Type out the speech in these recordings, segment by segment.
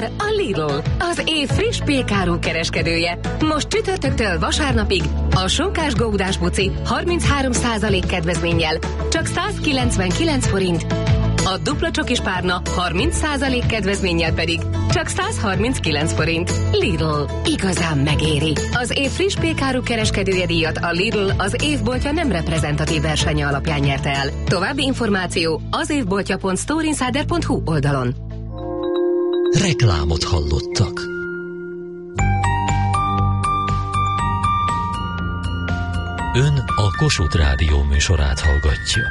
Már a Lidl, az év friss pékáru kereskedője. Most csütörtöktől vasárnapig a sonkás góudás buci 33% kedvezménnyel, csak 199 forint. A dupla csokis párna 30% kedvezménnyel pedig csak 139 forint. Lidl, igazán megéri. Az év friss pékáru kereskedője díjat a Lidl az évboltja nem reprezentatív versenye alapján nyerte el. További információ az évboltja.storeinsider.hu oldalon. Reklámot hallottak. Ön a Kossuth Rádió műsorát hallgatja.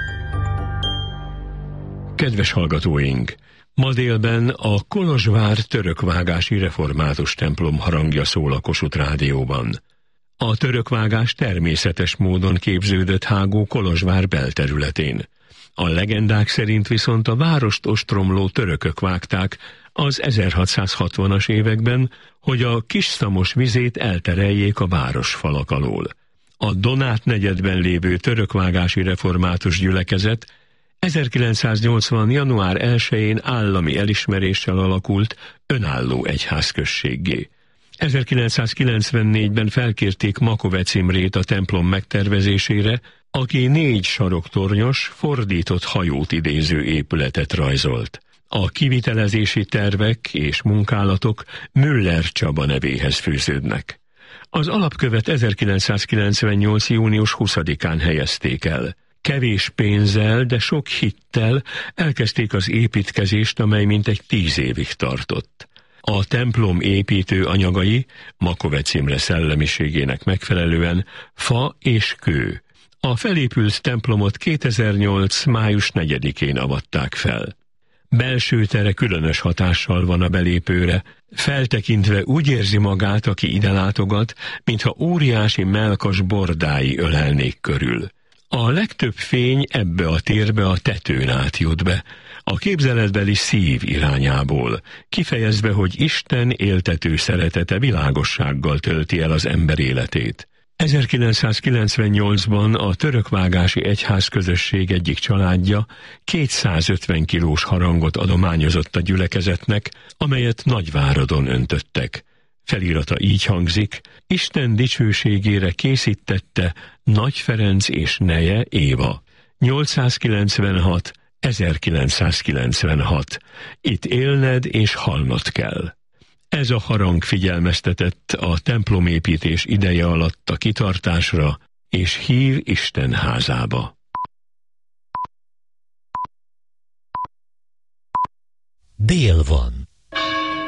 Kedves hallgatóink! Ma délben a Kolozsvár törökvágási református templom harangja szól a Kossuth Rádióban. A törökvágás természetes módon képződött hágó Kolozsvár belterületén. A legendák szerint viszont a várost ostromló törökök vágták az 1660-as években, hogy a Kisszamos vizét eltereljék a városfalak alól. A Donát negyedben lévő törökvágási református gyülekezet 1980. január 1-én állami elismeréssel alakult önálló egyházközséggé. 1994-ben felkérték Makovec Imrét a templom megtervezésére, aki 4 saroktornyos, fordított hajót idéző épületet rajzolt. A kivitelezési tervek és munkálatok Müller Csaba nevéhez fűződnek. Az alapkövet 1998. június 20-án helyezték el. Kevés pénzzel, de sok hittel elkezdték az építkezést, amely mintegy 10 évig tartott. A templom építő anyagai Makovec Imre szellemiségének megfelelően fa és kő. A felépült templomot 2008. május 4-én avatták fel. Belső tere különös hatással van a belépőre, feltekintve úgy érzi magát, aki ide látogat, mintha óriási mellkas bordái ölelnék körül. A legtöbb fény ebbe a térbe a tetőn átjut be, a képzeletbeli szív irányából, kifejezve, hogy Isten éltető szeretete világossággal tölti el az ember életét. 1998-ban a törökvágási egyházközösség egyik családja 250 kilós harangot adományozott a gyülekezetnek, amelyet Nagyváradon öntöttek. Felirata így hangzik: Isten dicsőségére készítette Nagy Ferenc és neje Éva. 896-1996. Itt élned és halnod kell. Ez a harang figyelmeztetett a templomépítés ideje alatt a kitartásra, és hív Isten házába. Dél van.